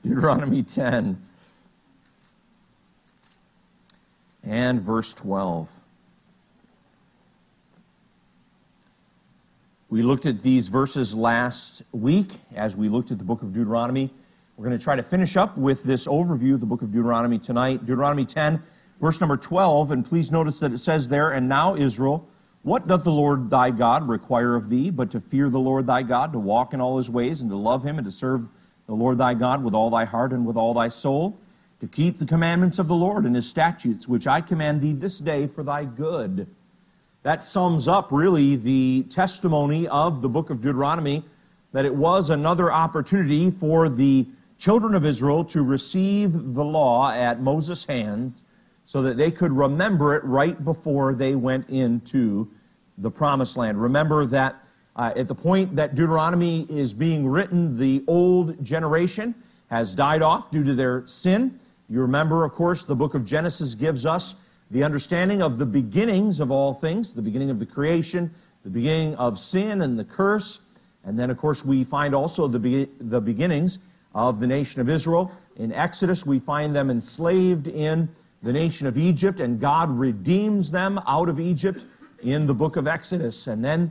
Deuteronomy 10 and verse 12. We looked at these verses last week as we looked at the book of Deuteronomy. We're going to try to finish up with this overview of the book of Deuteronomy tonight. Deuteronomy 10, verse number 12, and please notice that it says there, "And now, Israel, what doth the Lord thy God require of thee, but to fear the Lord thy God, to walk in all his ways, and to love him, and to serve the Lord thy God with all thy heart and with all thy soul, to keep the commandments of the Lord and his statutes, which I command thee this day for thy good." That sums up really the testimony of the book of Deuteronomy, that it was another opportunity for the children of Israel to receive the law at Moses' hands so that they could remember it right before they went into the promised land. Remember that at the point that Deuteronomy is being written, the old generation has died off due to their sin. You remember, of course, the book of Genesis gives us the understanding of the beginnings of all things, the beginning of the creation, the beginning of sin and the curse. And then, of course, we find also the beginnings of the nation of Israel. In Exodus, we find them enslaved in the nation of Egypt, and God redeems them out of Egypt in the book of Exodus. And then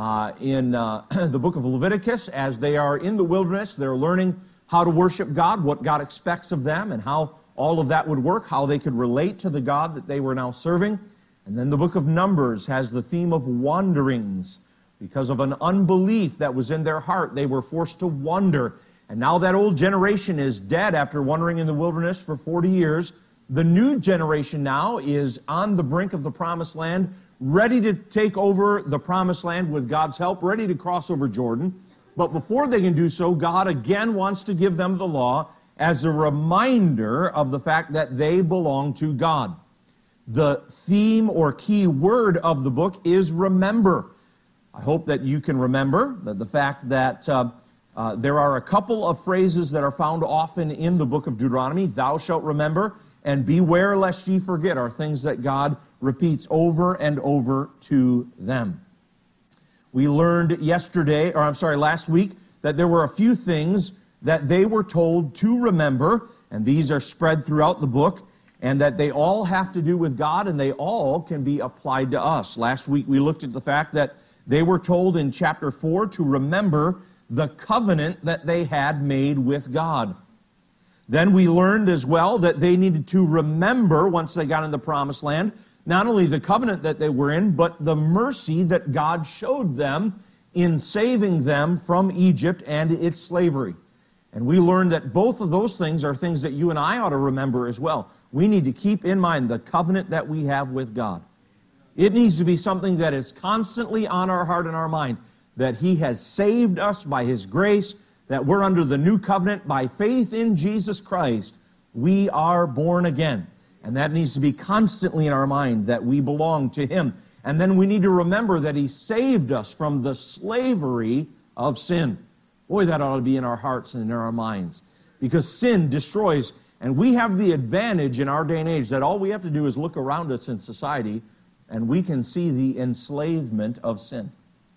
in the book of Leviticus, as they are in the wilderness, they're learning how to worship God, what God expects of them, and how all of that would work, how they could relate to the God that they were now serving. And then the book of Numbers has the theme of wanderings. Because of an unbelief that was in their heart, they were forced to wander. And now that old generation is dead after wandering in the wilderness for 40 years. The new generation now is on the brink of the promised land, ready to take over the promised land with God's help, ready to cross over Jordan. But before they can do so, God again wants to give them the law as a reminder of the fact that they belong to God. The theme or key word of the book is remember. I hope that you can remember the fact that there are a couple of phrases that are found often in the book of Deuteronomy. Thou shalt remember, and beware lest ye forget, are things that God repeats over and over to them. We learned last week, that there were a few things that they were told to remember, and these are spread throughout the book, and that they all have to do with God, and they all can be applied to us. Last week we looked at the fact that they were told in chapter 4 to remember the covenant that they had made with God. Then we learned as well that they needed to remember, once they got in the promised land, not only the covenant that they were in, but the mercy that God showed them in saving them from Egypt and its slavery. And we learned that both of those things are things that you and I ought to remember as well. We need to keep in mind the covenant that we have with God. It needs to be something that is constantly on our heart and our mind, that He has saved us by His grace, that we're under the new covenant by faith in Jesus Christ. We are born again. And that needs to be constantly in our mind, that we belong to Him. And then we need to remember that He saved us from the slavery of sin. Boy, that ought to be in our hearts and in our minds. Because sin destroys, and we have the advantage in our day and age that all we have to do is look around us in society, and we can see the enslavement of sin.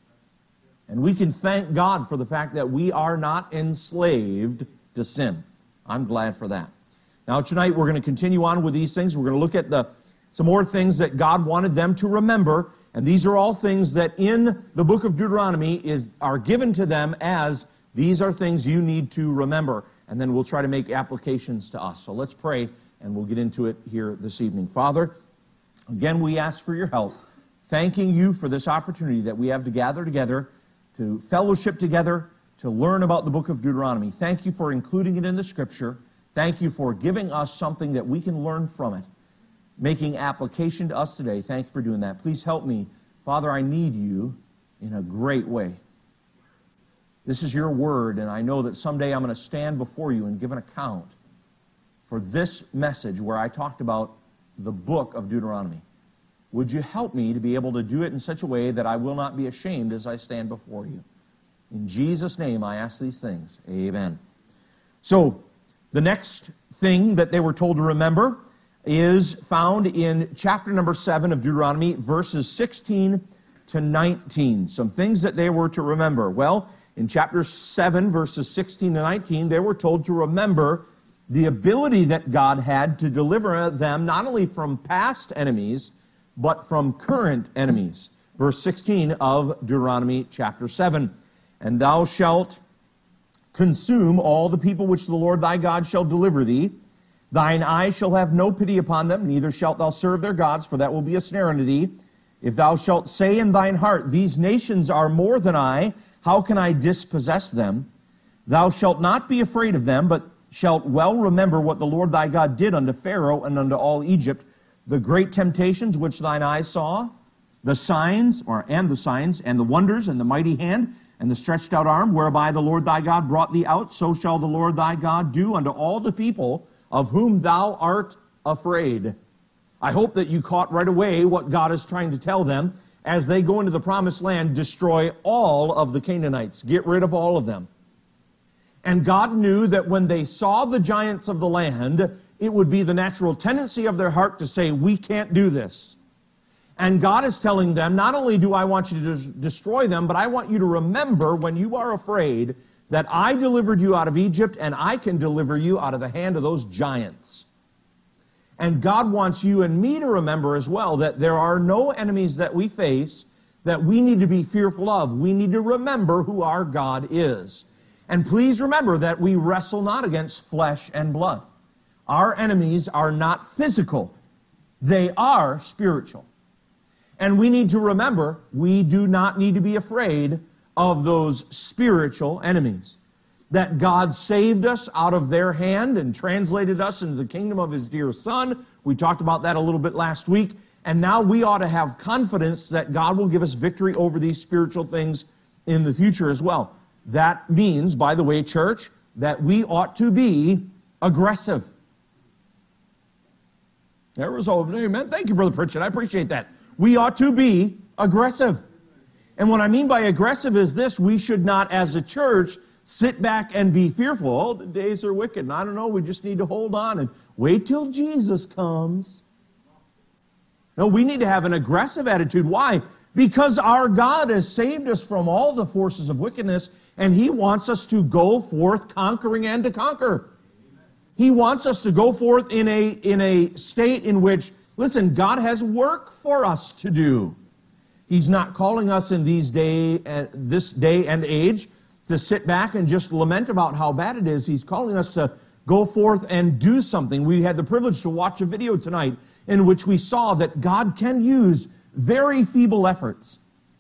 And we can thank God for the fact that we are not enslaved to sin. I'm glad for that. Now tonight we're going to continue on with these things. We're going to look at some more things that God wanted them to remember. And these are all things that in the book of Deuteronomy are given to them as these are things you need to remember. And then we'll try to make applications to us. So let's pray and we'll get into it here this evening. Father, again we ask for your help, thanking you for this opportunity that we have to gather together, to fellowship together, to learn about the book of Deuteronomy. Thank you for including it in the Scripture. Thank you for giving us something that we can learn from it, making application to us today. Thank you for doing that. Please help me. Father, I need you in a great way. This is your word, and I know that someday I'm going to stand before you and give an account for this message where I talked about the book of Deuteronomy. Would you help me to be able to do it in such a way that I will not be ashamed as I stand before you? In Jesus' name I ask these things. Amen. So, the next thing that they were told to remember is found in chapter number 7 of Deuteronomy, verses 16 to 19. Some things that they were to remember. Well, In chapter 7, verses 16 to 19, they were told to remember the ability that God had to deliver them not only from past enemies, but from current enemies. Verse 16 of Deuteronomy chapter 7. And thou shalt consume all the people which the Lord thy God shall deliver thee. Thine eye shall have no pity upon them, neither shalt thou serve their gods, for that will be a snare unto thee. If thou shalt say in thine heart, these nations are more than I, how can I dispossess them? Thou shalt not be afraid of them, but shalt well remember what the Lord thy God did unto Pharaoh and unto all Egypt, the great temptations which thine eyes saw, the signs, and the wonders, and the mighty hand, and the stretched out arm, whereby the Lord thy God brought thee out, so shall the Lord thy God do unto all the people of whom thou art afraid. I hope that you caught right away what God is trying to tell them as they go into the promised land. Destroy all of the Canaanites. Get rid of all of them. And God knew that when they saw the giants of the land, it would be the natural tendency of their heart to say, we can't do this. And God is telling them, not only do I want you to destroy them, but I want you to remember when you are afraid that I delivered you out of Egypt and I can deliver you out of the hand of those giants. And God wants you and me to remember as well that there are no enemies that we face that we need to be fearful of. We need to remember who our God is. And please remember that we wrestle not against flesh and blood. Our enemies are not physical. They are spiritual. And we need to remember we do not need to be afraid of those spiritual enemies. That God saved us out of their hand and translated us into the kingdom of His dear Son. We talked about that a little bit last week. And now we ought to have confidence that God will give us victory over these spiritual things in the future as well. That means, by the way, church, that we ought to be aggressive. There was all, amen. Thank you, Brother Pritchett. I appreciate that. We ought to be aggressive. And what I mean by aggressive is this: we should not, as a church, sit back and be fearful. Oh, the days are wicked. And I don't know, we just need to hold on and wait till Jesus comes. No, we need to have an aggressive attitude. Why? Because our God has saved us from all the forces of wickedness, and He wants us to go forth conquering and to conquer. He wants us to go forth in a state in which, listen, God has work for us to do. He's not calling us in this day and age to sit back and just lament about how bad it is. He's calling us to go forth and do something. We had the privilege to watch a video tonight in which we saw that God can use very feeble efforts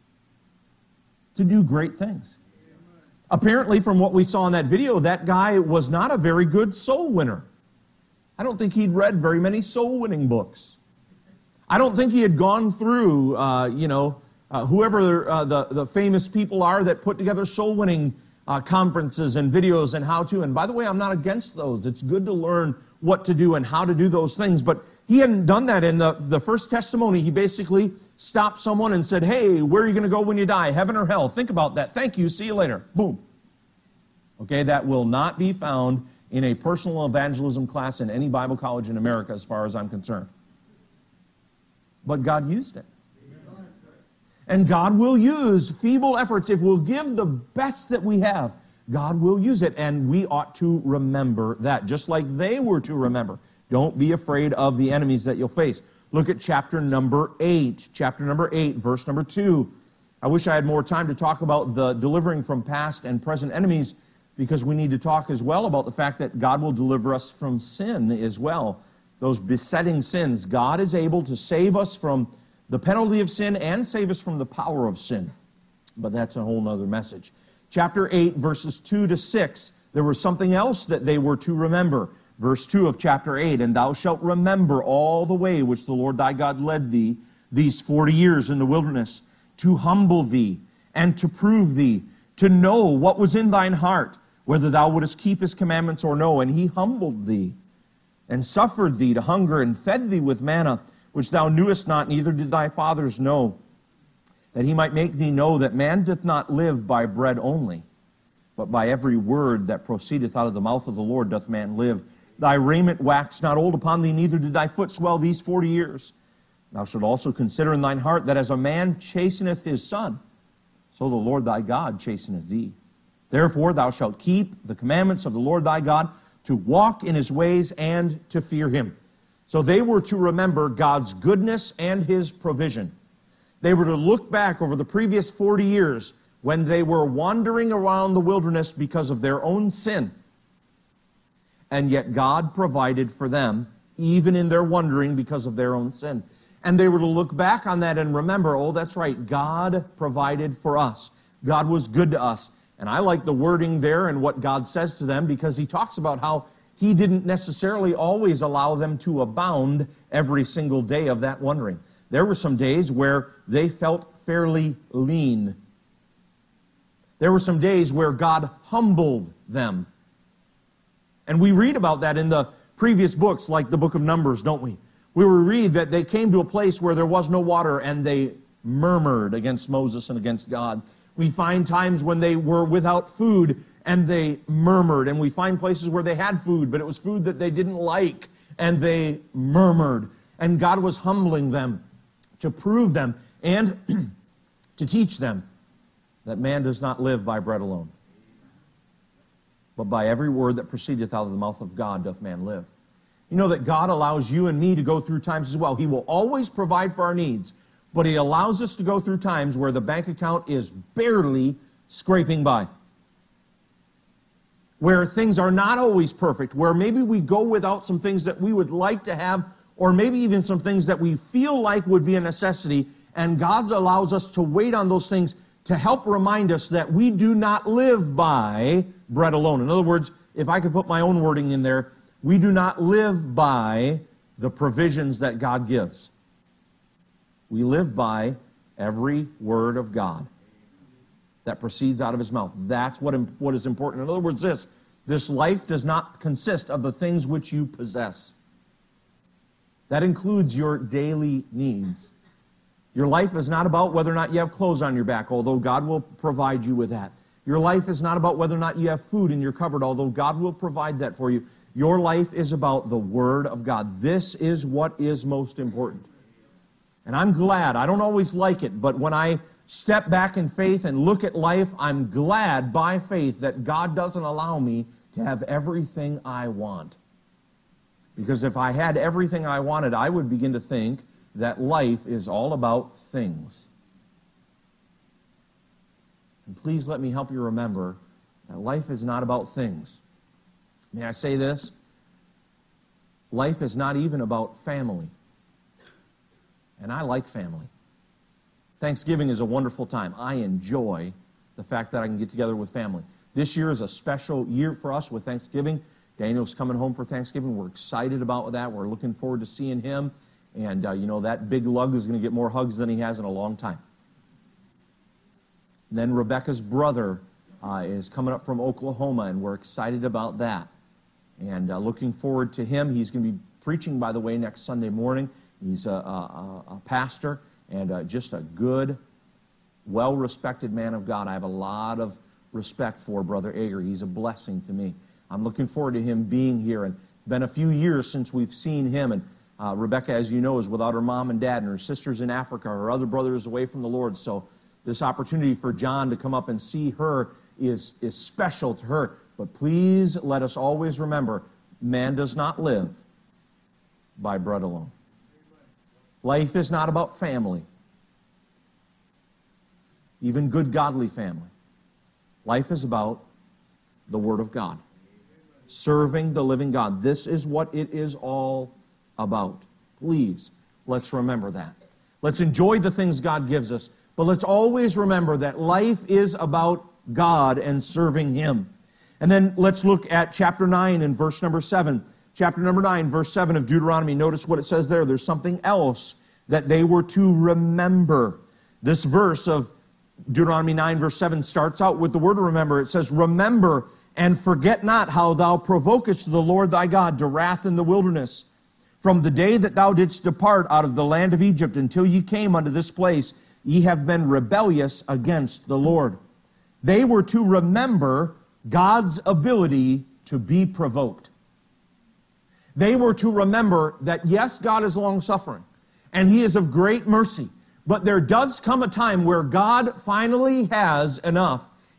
to do great things. Apparently, from what we saw in that video, that guy was not a very good soul winner. I don't think he'd read very many soul-winning books. I don't think he had gone through, whoever the famous people are that put together soul-winning conferences and videos and how to. And by the way, I'm not against those. It's good to learn what to do and how to do those things. But he hadn't done that. In the first testimony, he basically stopped someone and said, hey, where are you going to go when you die, heaven or hell? Think about that. Thank you. See you later. Boom. Okay, that will not be found in a personal evangelism class in any Bible college in America as far as I'm concerned. But God used it. And God will use feeble efforts. If we'll give the best that we have, God will use it. And we ought to remember that, just like they were to remember. Don't be afraid of the enemies that you'll face. Look at chapter number 8. Chapter number 8, verse number 2. I wish I had more time to talk about the delivering from past and present enemies, because we need to talk as well about the fact that God will deliver us from sin as well. Those besetting sins. God is able to save us from the penalty of sin and save us from the power of sin. But that's a whole other message. Chapter 8, verses 2 to 6, there was something else that they were to remember. Verse 2 of chapter 8, and thou shalt remember all the way which the Lord thy God led thee these 40 years in the wilderness, to humble thee and to prove thee, to know what was in thine heart, whether thou wouldest keep his commandments or no. And he humbled thee and suffered thee to hunger and fed thee with manna, which thou knewest not, neither did thy fathers know, that he might make thee know that man doth not live by bread only, but by every word that proceedeth out of the mouth of the Lord doth man live. Thy raiment waxed not old upon thee, neither did thy foot swell these 40 years. Thou shalt also consider in thine heart that as a man chasteneth his son, so the Lord thy God chasteneth thee. Therefore thou shalt keep the commandments of the Lord thy God, to walk in his ways and to fear him. So they were to remember God's goodness and his provision. They were to look back over the previous 40 years when they were wandering around the wilderness because of their own sin. And yet God provided for them, even in their wandering because of their own sin. And they were to look back on that and remember, oh, that's right, God provided for us. God was good to us. And I like the wording there and what God says to them, because he talks about how he didn't necessarily always allow them to abound every single day of that wandering. There were some days where they felt fairly lean. There were some days where God humbled them. And we read about that in the previous books, like the book of Numbers, don't we? We read that they came to a place where there was no water and they murmured against Moses and against God. We find times when they were without food and they murmured. And we find places where they had food, but it was food that they didn't like, and they murmured. And God was humbling them to prove them and to teach them that man does not live by bread alone, but by every word that proceedeth out of the mouth of God doth man live. You know that God allows you and me to go through times as well. He will always provide for our needs, but he allows us to go through times where the bank account is barely scraping by, where things are not always perfect, where maybe we go without some things that we would like to have, or maybe even some things that we feel like would be a necessity, and God allows us to wait on those things to help remind us that we do not live by bread alone. In other words, if I could put my own wording in there, we do not live by the provisions that God gives. We live by every word of God that proceeds out of his mouth. That's what is important. In other words, this life does not consist of the things which you possess. That includes your daily needs. Your life is not about whether or not you have clothes on your back, although God will provide you with that. Your life is not about whether or not you have food in your cupboard, although God will provide that for you. Your life is about the Word of God. This is what is most important. And I'm glad, I don't always like it, but when I step back in faith and look at life, I'm glad by faith that God doesn't allow me to have everything I want. Because if I had everything I wanted, I would begin to think that life is all about things. And please let me help you remember that life is not about things. May I say this? Life is not even about family. And I like family. Thanksgiving is a wonderful time. I enjoy the fact that I can get together with family. This year is a special year for us with Thanksgiving. Daniel's coming home for Thanksgiving. We're excited about that. We're looking forward to seeing him. And, that big lug is going to get more hugs than he has in a long time. And then Rebecca's brother is coming up from Oklahoma, and we're excited about that. And looking forward to him. He's going to be preaching, by the way, next Sunday morning. He's a pastor and just a good, well-respected man of God. I have a lot of respect for Brother Ager. He's a blessing to me. I'm looking forward to him being here. And it's been a few years since we've seen him. And Rebecca, as you know, is without her mom and dad, and her sister's in Africa. Her other brother is away from the Lord. So this opportunity for John to come up and see her is special to her. But please let us always remember, man does not live by bread alone. Life is not about family, even good godly family. Life is about the Word of God, serving the living God. This is what it is all about. Please, let's remember that. Let's enjoy the things God gives us, but let's always remember that life is about God and serving Him. And then let's look at chapter 9 and verse number 7. Chapter number 9, verse 7 of Deuteronomy. Notice what it says there. There's something else that they were to remember. This verse of Deuteronomy 9, verse 7 starts out with the word remember. It says, remember and forget not how thou provokest the Lord thy God to wrath in the wilderness. From the day that thou didst depart out of the land of Egypt until ye came unto this place, ye have been rebellious against the Lord. They were to remember God's ability to be provoked. They were to remember that, yes, God is long-suffering, and He is of great mercy, but there does come a time where God finally has enough,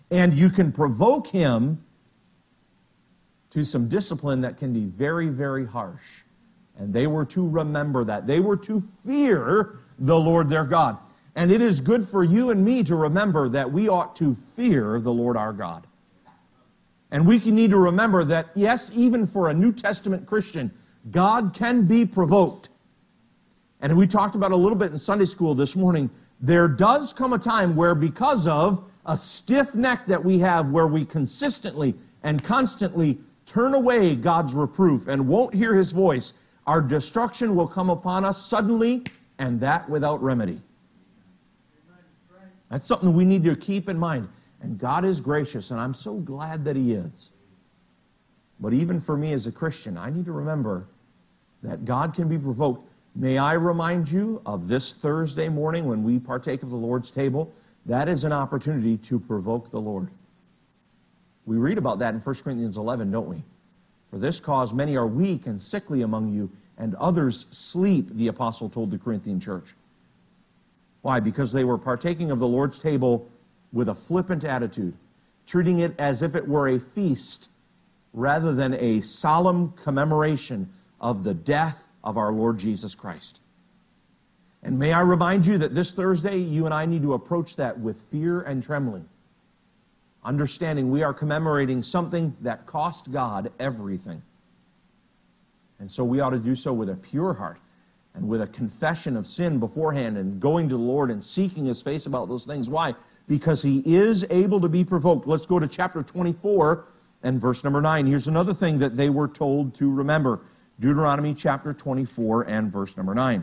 And you can provoke him to some discipline that can be very, very harsh. And they were to remember that. They were to fear the Lord their God. And it is good for you and me to remember that we ought to fear the Lord our God. And we need to remember that, yes, even for a New Testament Christian, God can be provoked. And we talked about a little bit in Sunday school this morning, there does come a time where, because of a stiff neck that we have, where we consistently and constantly turn away God's reproof and won't hear his voice, our destruction will come upon us suddenly, and that without remedy. That's something we need to keep in mind. And God is gracious, and I'm so glad that he is. But even for me as a Christian, I need to remember that God can be provoked. May I remind you of this Thursday morning when we partake of the Lord's table? That is an opportunity to provoke the Lord. We read about that in 1 Corinthians 11, don't we? For this cause many are weak and sickly among you, and others sleep, the apostle told the Corinthian church. Why? Because they were partaking of the Lord's table with a flippant attitude, treating it as if it were a feast rather than a solemn commemoration of the death of our Lord Jesus Christ. And may I remind you that this Thursday, you and I need to approach that with fear and trembling, understanding we are commemorating something that cost God everything. And so we ought to do so with a pure heart and with a confession of sin beforehand and going to the Lord and seeking his face about those things. Why? Because he is able to be provoked. Let's go to chapter 24 and verse number 9. Here's another thing that they were told to remember. Deuteronomy chapter 24 and verse number 9.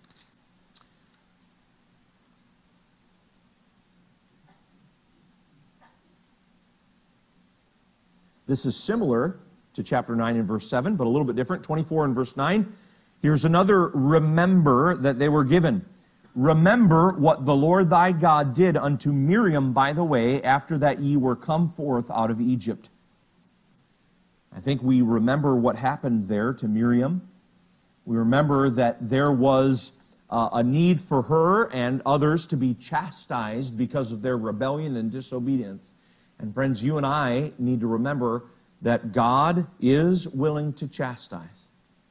This is similar to chapter 9 and verse 7, but a little bit different. 24 and verse 9. Here's another remember that they were given. Remember what the Lord thy God did unto Miriam by the way, after that ye were come forth out of Egypt. I think we remember what happened there to Miriam. We remember that there was a need for her and others to be chastised because of their rebellion and disobedience. And friends, you and I need to remember that God is willing to chastise.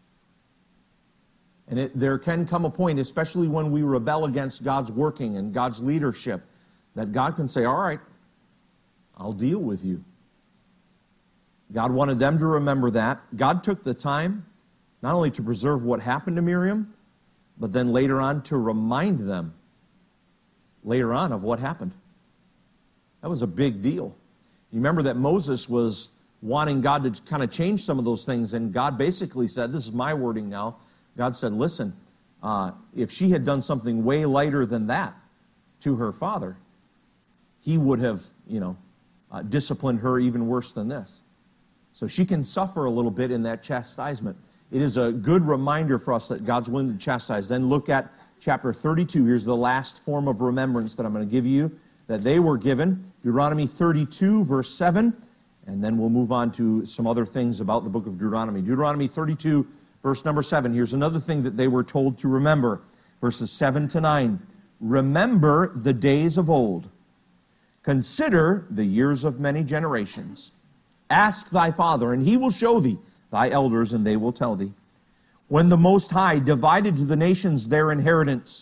And there can come a point, especially when we rebel against God's working and God's leadership, that God can say, all right, I'll deal with you. God wanted them to remember that. God took the time not only to preserve what happened to Miriam, but then later on to remind them later on of what happened. That was a big deal. You remember that Moses was wanting God to kind of change some of those things, and God basically said, this is my wording now, God said, listen, if she had done something way lighter than that to her father, he would have, disciplined her even worse than this. So she can suffer a little bit in that chastisement. It is a good reminder for us that God's willing to chastise. Then look at chapter 32. Here's the last form of remembrance that I'm going to give you that they were given. Deuteronomy 32, verse 7. And then we'll move on to some other things about the book of Deuteronomy. Deuteronomy 32, verse number 7. Here's another thing that they were told to remember. Verses 7 to 9. Remember the days of old. Consider the years of many generations. Ask thy father, and he will show thee, thy elders, and they will tell thee. When the Most High divided to the nations their inheritance.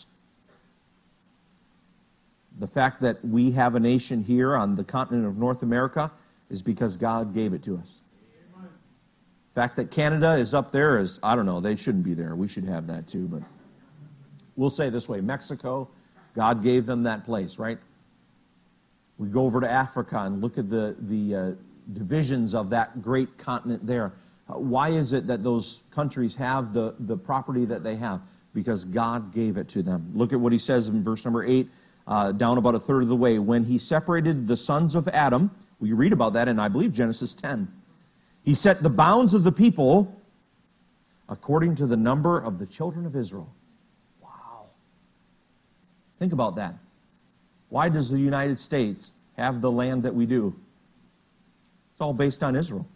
The fact that we have a nation here on the continent of North America is because God gave it to us. The fact that Canada is up there is, I don't know, they shouldn't be there. We should have that too, but we'll say it this way. Mexico, God gave them that place, right? We go over to Africa and look at the divisions of that great continent there. Why is it that those countries have the property that they have? Because God gave it to them. Look at what he says in verse number 8, down about a third of the way. When he separated the sons of Adam, we read about that in, I believe, Genesis 10. He set the bounds of the people according to the number of the children of Israel. Wow. Think about that. Why does the United States have the land that we do? It's all based on Israel.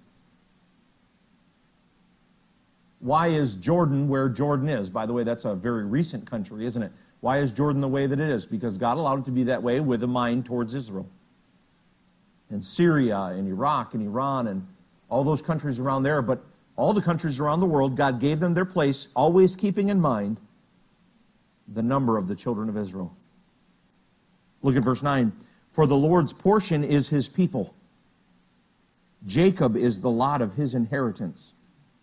Why is Jordan where Jordan is? By the way, that's a very recent country, isn't it? Why is Jordan the way that it is? Because God allowed it to be that way with a mind towards Israel. and Syria and Iraq and Iran and all those countries around there, but all the countries around the world, God gave them their place, always keeping in mind the number of the children of Israel. Look at verse 9. For the Lord's portion is his people. Jacob is the lot of his inheritance.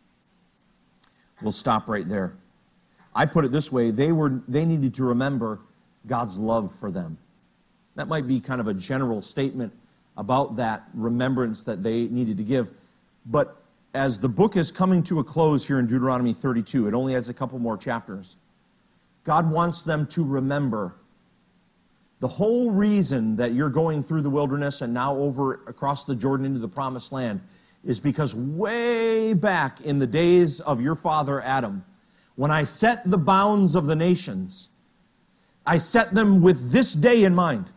We'll stop right there. I put it this way, they needed to remember God's love for them. That might be kind of a general statement about that remembrance that they needed to give. But as the book is coming to a close here in Deuteronomy 32, it only has a couple more chapters, God wants them to remember the whole reason that you're going through the wilderness and now over across the Jordan into the promised land is because way back in the days of your father Adam, when I set the bounds of the nations, I set them with this day in mind,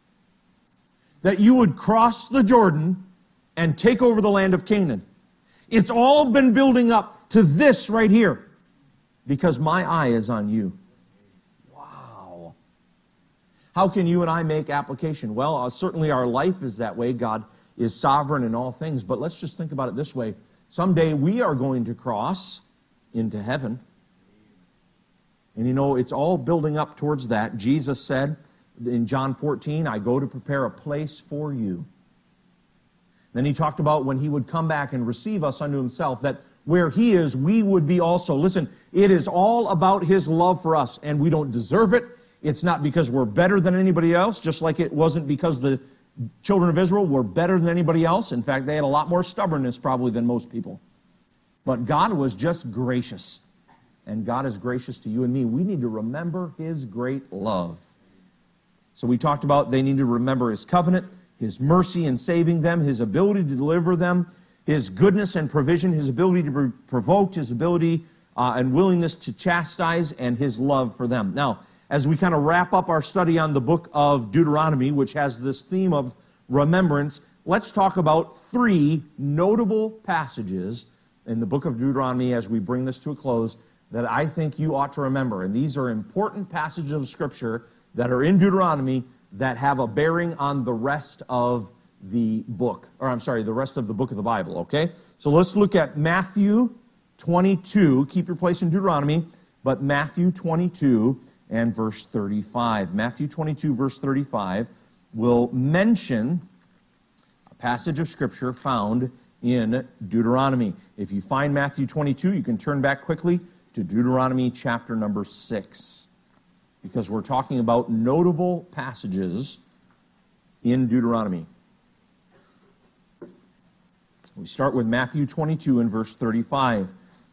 that you would cross the Jordan and take over the land of Canaan. It's all been building up to this right here because my eye is on you. Wow. How can you and I make application? Well, certainly our life is that way. God is sovereign in all things, but let's just think about it this way. Someday we are going to cross into heaven. And you know, it's all building up towards that. Jesus said in John 14, I go to prepare a place for you. Then he talked about when he would come back and receive us unto himself, that where he is, we would be also. Listen, it is all about his love for us, and we don't deserve it. It's not because we're better than anybody else, just like it wasn't because the children of Israel were better than anybody else. In fact, they had a lot more stubbornness probably than most people. But God was just gracious. And God is gracious to you and me. We need to remember his great love. So we talked about they need to remember his covenant, his mercy in saving them, his ability to deliver them, his goodness and provision, his ability to be provoked, his ability and willingness to chastise, and his love for them. Now, as we kind of wrap up our study on the book of Deuteronomy, which has this theme of remembrance, let's talk about 3 notable passages in the book of Deuteronomy as we bring this to a close that I think you ought to remember. And these are important passages of Scripture that are in Deuteronomy that have a bearing on the rest of the book, the rest of the book of the Bible, okay? So let's look at Matthew 22. Keep your place in Deuteronomy, but Matthew 22 and verse 35. Matthew 22, verse 35 will mention a passage of Scripture found in Deuteronomy. If you find Matthew 22, you can turn back quickly to Deuteronomy chapter number 6, because we're talking about notable passages in Deuteronomy. We start with Matthew 22 and verse 35.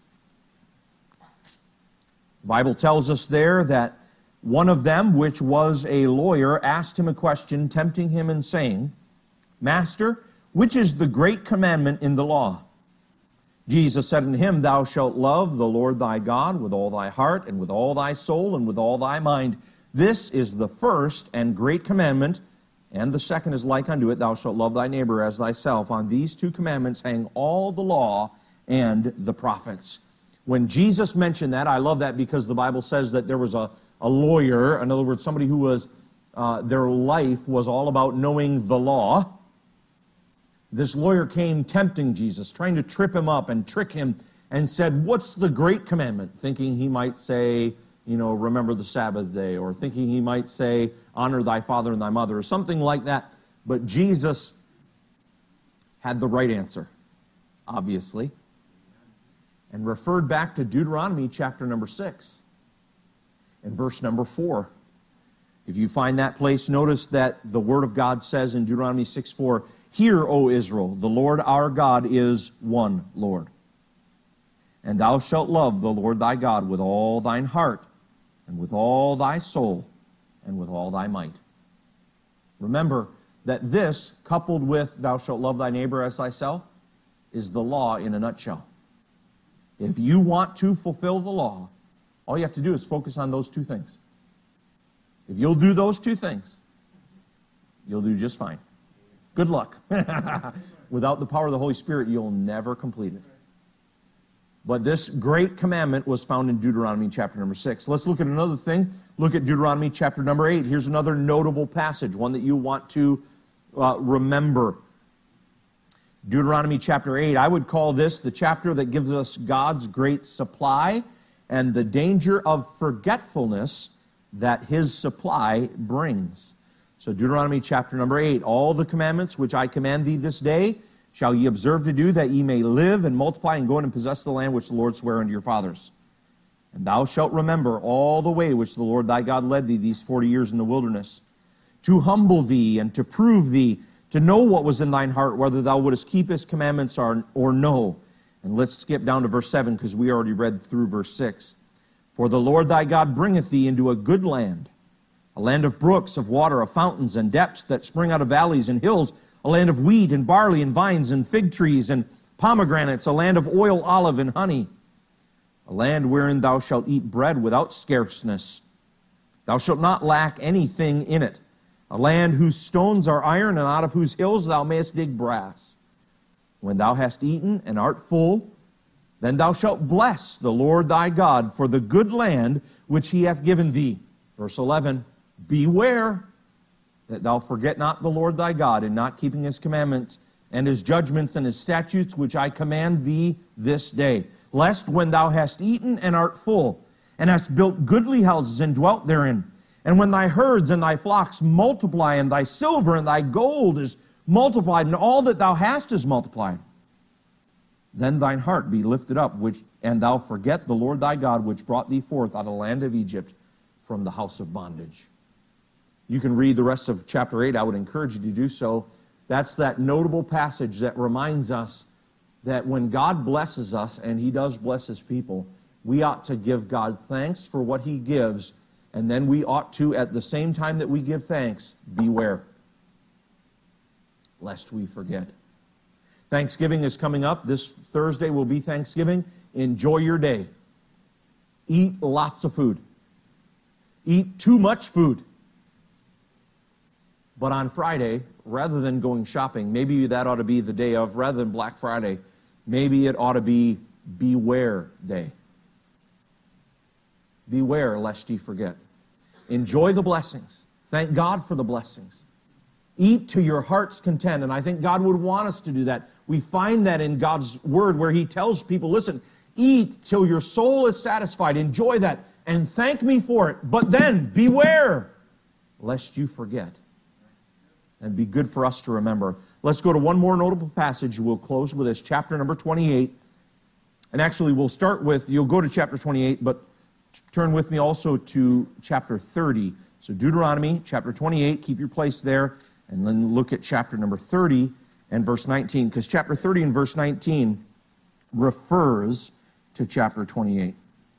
The Bible tells us there that one of them, which was a lawyer, asked him a question, tempting him and saying, Master, which is the great commandment in the law? Jesus said unto him, Thou shalt love the Lord thy God with all thy heart, and with all thy soul, and with all thy mind. This is the first and great commandment, and the second is like unto it, Thou shalt love thy neighbor as thyself. On these 2 commandments hang all the law and the prophets. When Jesus mentioned that, I love that because the Bible says that there was a lawyer, in other words, somebody who was, their life was all about knowing the law. This lawyer came tempting Jesus, trying to trip him up and trick him, and said, what's the great commandment? Thinking he might say, remember the Sabbath day, or thinking he might say, honor thy father and thy mother, or something like that. But Jesus had the right answer, obviously, and referred back to Deuteronomy chapter number 6 and verse number 4. If you find that place, notice that the Word of God says in Deuteronomy 6:4, Hear, O Israel, the Lord our God is one Lord. And thou shalt love the Lord thy God with all thine heart, and with all thy soul, and with all thy might. Remember that this, coupled with thou shalt love thy neighbor as thyself, is the law in a nutshell. If you want to fulfill the law, all you have to do is focus on those 2 things. If you'll do those 2 things, you'll do just fine. Good luck. Without the power of the Holy Spirit, you'll never complete it. But this great commandment was found in Deuteronomy chapter number 6. Let's look at another thing. Look at Deuteronomy chapter number 8. Here's another notable passage, one that you want to remember. Deuteronomy chapter 8, I would call this the chapter that gives us God's great supply and the danger of forgetfulness that his supply brings. So Deuteronomy chapter number 8, all the commandments which I command thee this day shall ye observe to do, that ye may live and multiply and go in and possess the land which the Lord sware unto your fathers. And thou shalt remember all the way which the Lord thy God led thee these 40 years in the wilderness, to humble thee and to prove thee, to know what was in thine heart, whether thou wouldest keep his commandments or no. And let's skip down to verse 7, because we already read through verse 6. For the Lord thy God bringeth thee into a good land, a land of brooks, of water, of fountains, and depths that spring out of valleys and hills, a land of wheat and barley and vines and fig trees and pomegranates, a land of oil, olive, and honey, a land wherein thou shalt eat bread without scarceness. Thou shalt not lack anything in it, a land whose stones are iron, and out of whose hills thou mayest dig brass. When thou hast eaten and art full, then thou shalt bless the Lord thy God for the good land which he hath given thee. Verse 11, beware that thou forget not the Lord thy God in not keeping his commandments and his judgments and his statutes which I command thee this day. Lest when thou hast eaten and art full, and hast built goodly houses and dwelt therein, and when thy herds and thy flocks multiply, and thy silver and thy gold is multiplied, and all that thou hast is multiplied, then thine heart be lifted up, and thou forget the Lord thy God, which brought thee forth out of the land of Egypt from the house of bondage. You can read the rest of chapter 8. I would encourage you to do so. That's that notable passage that reminds us that when God blesses us, and he does bless his people, we ought to give God thanks for what he gives, and then we ought to, at the same time that we give thanks, beware, lest we forget. Thanksgiving is coming up. This Thursday will be Thanksgiving. Enjoy your day. Eat lots of food. Eat too much food. But on Friday, rather than going shopping, maybe that ought to be the day of, rather than Black Friday, maybe it ought to be Beware Day. Beware lest ye forget. Enjoy the blessings. Thank God for the blessings. Eat to your heart's content, and I think God would want us to do that. We find that in God's word where he tells people, listen, eat till your soul is satisfied. Enjoy that and thank me for it. But then beware lest you forget. And be good for us to remember. Let's go to one more notable passage. We'll close with this, chapter number 28. And actually, we'll start with, you'll go to chapter 28, but turn with me also to chapter 30. So Deuteronomy, chapter 28, keep your place there, and then look at chapter number 30 and verse 19, because chapter 30 and verse 19 refers to chapter 28.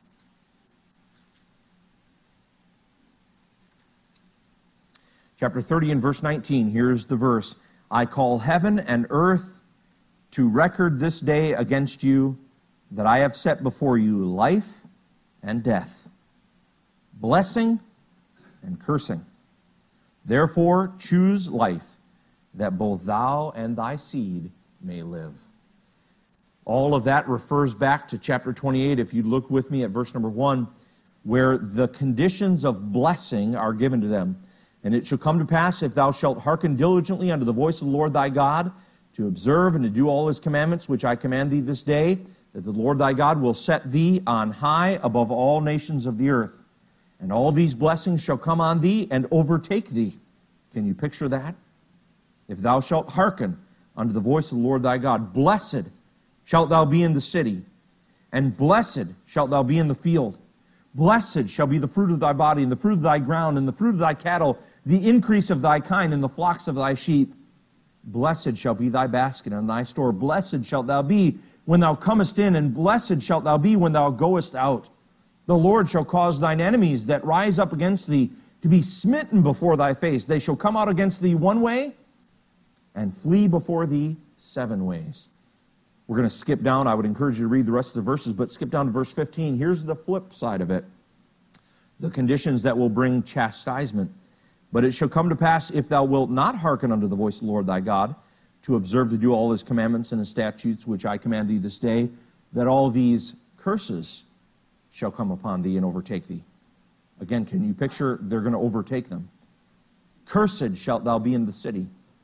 Chapter 30 and verse 19, here's the verse. I call heaven and earth to record this day against you, that I have set before you life and death, blessing and cursing. Therefore choose life, that both thou and thy seed may live. All of that refers back to chapter 28, if you look with me at verse number 1, where the conditions of blessing are given to them. And it shall come to pass, if thou shalt hearken diligently unto the voice of the Lord thy God, to observe and to do all his commandments, which I command thee this day, that the Lord thy God will set thee on high above all nations of the earth. And all these blessings shall come on thee and overtake thee. Can you picture that? If thou shalt hearken unto the voice of the Lord thy God, blessed shalt thou be in the city, and blessed shalt thou be in the field. Blessed shall be the fruit of thy body, and the fruit of thy ground, and the fruit of thy cattle, the increase of thy kind, and the flocks of thy sheep. Blessed shall be thy basket and thy store. Blessed shalt thou be when thou comest in, and blessed shalt thou be when thou goest out. The Lord shall cause thine enemies that rise up against thee to be smitten before thy face. They shall come out against thee one way, and flee before thee 7 ways. We're going to skip down. I would encourage you to read the rest of the verses, but skip down to verse 15. Here's the flip side of it. The conditions that will bring chastisement. But it shall come to pass, if thou wilt not hearken unto the voice of the Lord thy God, to observe to do all his commandments and his statutes, which I command thee this day, that all these curses shall come upon thee and overtake thee. Again, can you picture they're going to overtake them? Cursed shalt thou be in the city,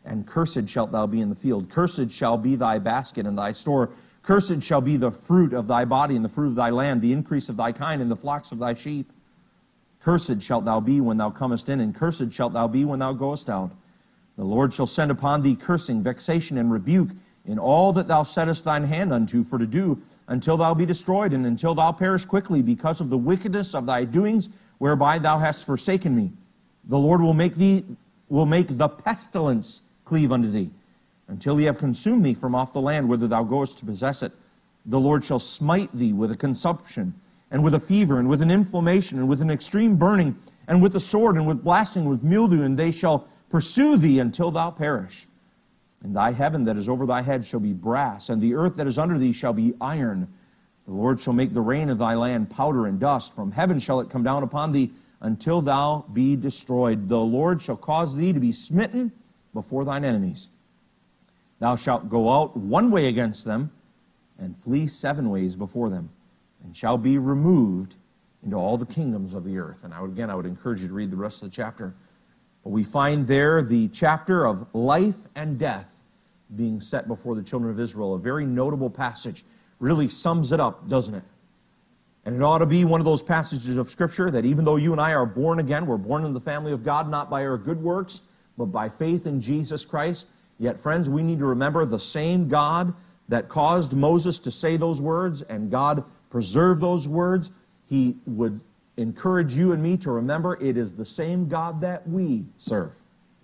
and cursed shalt thou be in the field. Cursed shall be thy basket and thy store. Cursed shall be the fruit of thy body and the fruit of thy land, the increase of thy kind and the flocks of thy sheep. Cursed shalt thou be when thou comest in, and cursed shalt thou be when thou goest out. The Lord shall send upon thee cursing, vexation, and rebuke in all that thou settest thine hand unto for to do, until thou be destroyed, and until thou perish quickly, because of the wickedness of thy doings, whereby thou hast forsaken me. The Lord will make the pestilence cleave unto thee, until he have consumed thee from off the land whither thou goest to possess it. The Lord shall smite thee with a consumption, and with a fever, and with an inflammation, and with an extreme burning, and with a sword, and with blasting, with mildew, and they shall pursue thee until thou perish. And thy heaven that is over thy head shall be brass, and the earth that is under thee shall be iron. The Lord shall make the rain of thy land powder and dust. From heaven shall it come down upon thee, until thou be destroyed. The Lord shall cause thee to be smitten before thine enemies. Thou shalt go out one way against them, and flee 7 ways before them, and shall be removed into all the kingdoms of the earth. And I would encourage you to read the rest of the chapter. But we find there the chapter of life and death being set before the children of Israel. A very notable passage. Really sums it up, doesn't it? And it ought to be one of those passages of Scripture that even though you and I are born again, we're born in the family of God, not by our good works, but by faith in Jesus Christ. Yet, friends, we need to remember the same God that caused Moses to say those words, and God preserved those words. He would encourage you and me to remember it is the same God that we serve.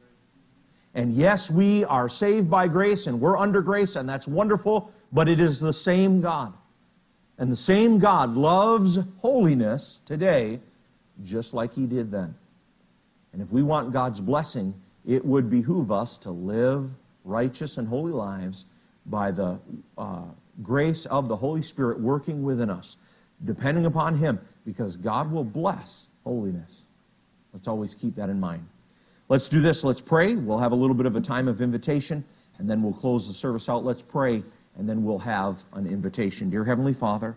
And yes, we are saved by grace and we're under grace, and that's wonderful, but it is the same God. And the same God loves holiness today just like he did then. And if we want God's blessing, it would behoove us to live righteous and holy lives by the grace of the Holy Spirit working within us, depending upon him, because God will bless holiness. Let's always keep that in mind. Let's do this. Let's pray. We'll have a little bit of a time of invitation, and then we'll close the service out. Let's pray, and then we'll have an invitation. Dear Heavenly Father,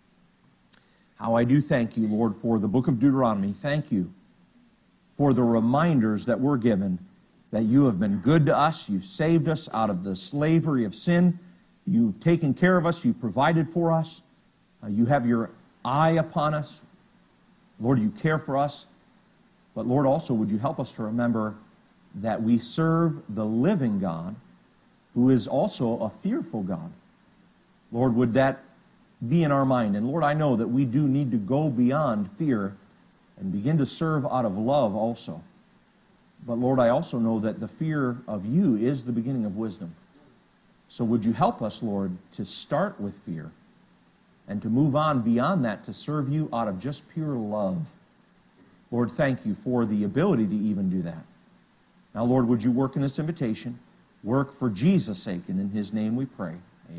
how I do thank you, Lord, for the book of Deuteronomy. Thank you for the reminders that we're given that you have been good to us. You've saved us out of the slavery of sin. You've taken care of us. You've provided for us. You have your eye upon us. Lord, you care for us. But Lord, also, would you help us to remember that we serve the living God, who is also a fearful God. Lord, would that be in our mind? And Lord, I know that we do need to go beyond fear and begin to serve out of love also. But Lord, I also know that the fear of you is the beginning of wisdom. So would you help us, Lord, to start with fear and to move on beyond that to serve you out of just pure love. Lord, thank you for the ability to even do that. Now, Lord, would you work in this invitation? Work for Jesus' sake, and in his name we pray.